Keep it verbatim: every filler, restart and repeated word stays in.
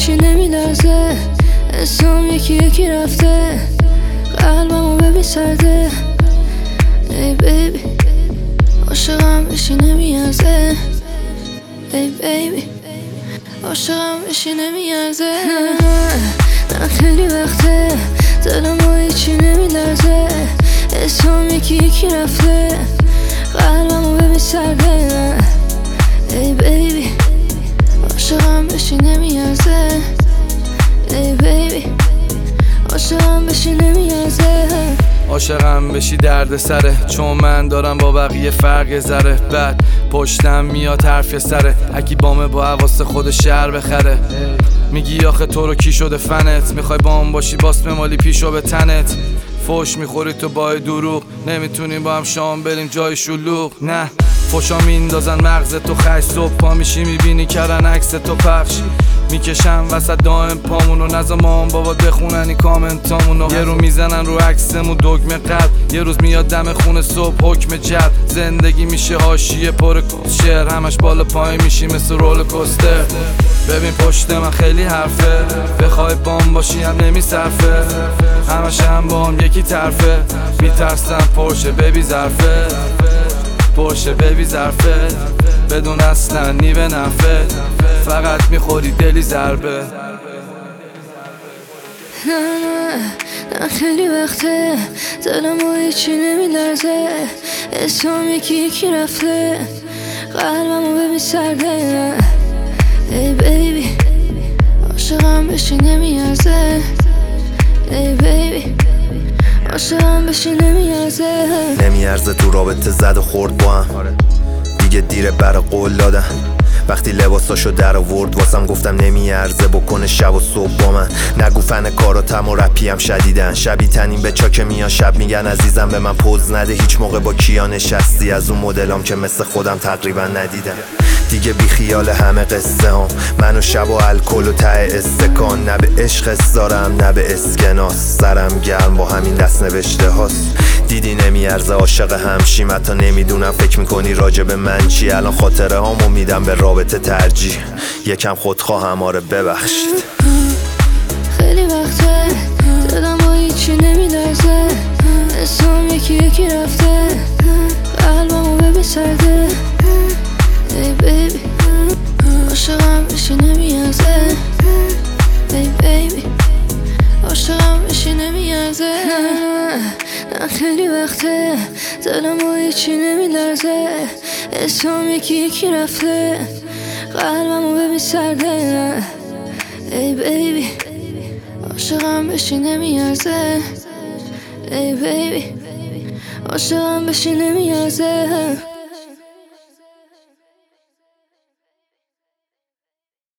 هیچی نمیلرزه، اسم یکی یکی رفته، قلبمو ببین سرده. ای بیبی عاشقم بشی نمیارزه، ای بیبی عاشقم بشی نمیارزه. نه خیلی وقته دلمو هیچی نمیلرزه، اسم یکی یکی رفته، قلبمو ببین سرده. ای بیبی عاشقم بشی نمیارزه، ای بیبی عاشقم بشی نمیارزه. عاشقم بشی درد سره، چون من دارم با بقیه فرق ذره. بعد پشتم میاد حرف سره، اکی بامه با حواس خود شهر بخره. میگی آخه تو رو کی شده فنت، میخوای بام باشی باس ممالی پیشو به تنت. فوش میخوری تو با دروغ، نمیتونیم با هم شام بریم جای شلوغ. نه فوشا میندازن مغز تو خش، صبح پا میشی میبینی کردن عکس تو پخش. میکشم وسط دائم پامونو، نزا مام بابا بخونن این کامنتامونو. یه رو میزنن رو عکسمون دگمه قلب، یه روز میاد دم خونه صبح حکم جب. زندگی میشه حاشیه پر شعر، همش بالا پای میشی مثل رول کوستر. ببین پشت من خیلی حرفه، بخوای بام باشی هم نمیصرفه، همش هم با هم یکی طرفه. میترسم پرشه ببی ظرفه، پرشه ببی ظرفه، بدون اصلا نیوه نفه، فقط میخوری دلی ضربه. نه نه نه خیلی وقته دلمو هیچی نمیلرزه، اسم یکی یکی رفته، قلبمو ببین سرده. ای بیبی عاشقم بشی نمیارزه، ای بیبی عاشقم بشی نمیارزه. نمیارزه تو رابطه زد و خورد با هم، دیگه دیره برا قول دادن. وقتی لباساشو در آورد واسم گفتم نمیارزه بکنه شب و صبح با من. نگو فن کاراتم و رپی هم شدیدن، شبی تنیم به چاک میان شب میگن عزیزم به من پوز نده. هیچ موقع با کیا نشستی از اون مدلام که مثل خودم تقریبا ندیدم. دیگه بی خیال همه قصه هم، من و شب و الکل و ته استکان. نه به عشق دارم نه به اسکناس، سرم گرم با همین دست نوشته هاست. دیدی نمیارزه عاشق همشیم، حتی نمیدونم فکر میکنی راجب من چی. الان خاطره هامو میدم به رابطه ترجیح، یکم خودخواهم آره ببخشید. خیلی وقته دلمو هیچی نمیلرزه، اسم یکی یکی رفته، قلبمو ببین سرده. ای بیبی عاشقم بشی نمیارزه، ای بیبی عاشقم بشی نمیارزه. نه خیلی وقته دلمو هیچی نمیلرزه، اسم یکی یکی رفته، قلبمو ببین سرده. ای بیبی عاشقم بشی نمیارزه، ای بیبی عاشقم بشی نمیارزه.